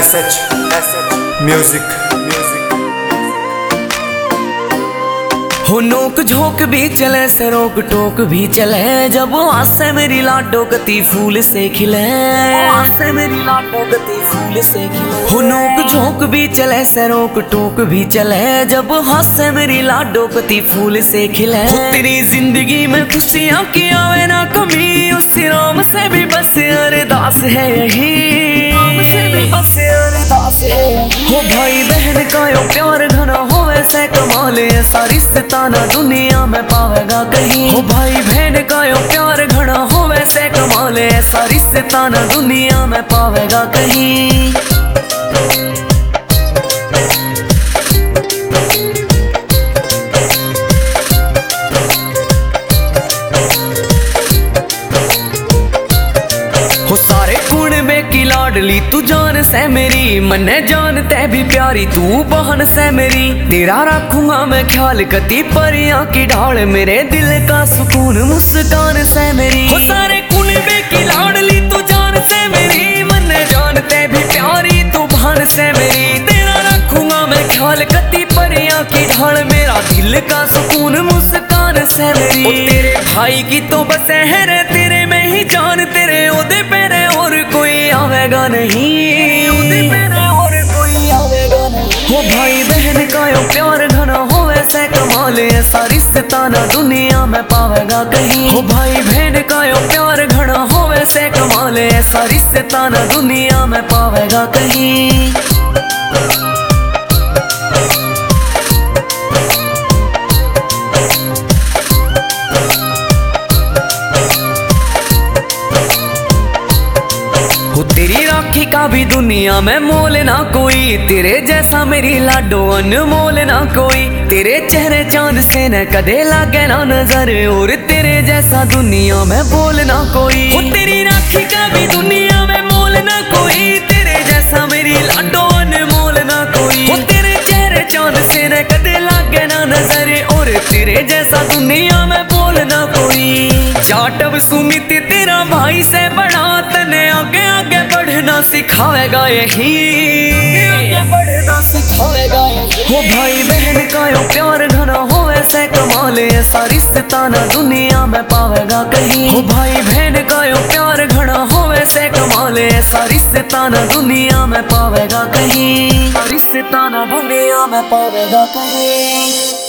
Music हो नोक झोंक भी चले से रोक टोक भी चले, जब आसे मेरी लाडो गति फूल से खिले, आसे मेरी लाडो गति फूल से खिले। हो नोक झोंक भी चले से रोक टोक भी चले, जब हासे मेरी लाडो गति फूल से खिले। तेरी जिंदगी में खुशियां की आवे ना कमी, उस राम से भी बस अरदास है यही, राम से भी बस अरदास है। हो भाई बहन का यो प्यार घना हो वैसे कमाल, ऐसा रिश्ता ना दुनिया में पावेगा कहीं। हो भाई बहन का यो प्यार घना हो वैसे कमाल, ऐसा रिश्ता ना दुनिया में पावेगा कहीं। हो सारे कुणबे की लाडली तू जान से मेरी, मन्ने जानते भी प्यारी तू बहन से मेरी। तेरा रखूंगा मैं ख्याल कती परियां की ढाल, मेरे दिल का सुकून मुस्कान से मेरी। हो सारे कुणबे की लाडली तू जान से मेरी, मन्ने जानते भी प्यारी तू बहन से मेरी। तेरा रखूंगा मैं ख्याल कती परियां की ढाल, मेरा दिल का सुकून मुस्कान से मेरी। ओ तेरे भाई की तो बस है तेरे में ही जान, तेरे ओदे पेरे और कोई आवेगा नहीं, ओदे पेरे और कोई आवेगा नहीं। हो भाई बहन का यो प्यार घना हो वैसे कमाल, ऐसा रिश्ता ना दुनिया में पावेगा कहीं। हो भाई बहन का यो प्यार घना हो वैसे कमाल, ऐसा रिश्ता ना दुनिया में पावेगा कहीं। तेरी राखी का भी दुनिया में मोल ना कोई, तेरे जैसा मेरी लाडो अनमोल ना कोई। तेरे चेहरे चांद से न कदे लागे ना नजर, और तेरे जैसा दुनिया में बोल ना कोई। हो तेरी राखी का भी दुनिया में मोल ना कोई, तेरे जैसा मेरी लाडो अनमोल ना कोई। हो तेरे चेहरे चांद से न कदे लागे ना नजर, और तेरे जैसा दुनिया में बोल ना कोई। जाटव सुमित तेरा भाई से बड़ा, तने आगे आगे बढ़ना सिखावेगा यही, आगे बढ़ना सिखावेगा यही। हो भाई बहन का यो प्यार घना हो वैसे कमाल, ऐसा रिश्ता ना दुनिया में पावेगा कहीं। हो भाई बहन का यो प्यार घना हो वैसे कमाल, ऐसा रिश्ता ना दुनिया में पावेगा कहीं, रिश्ता ना दुनिया में पावेगा कहीं।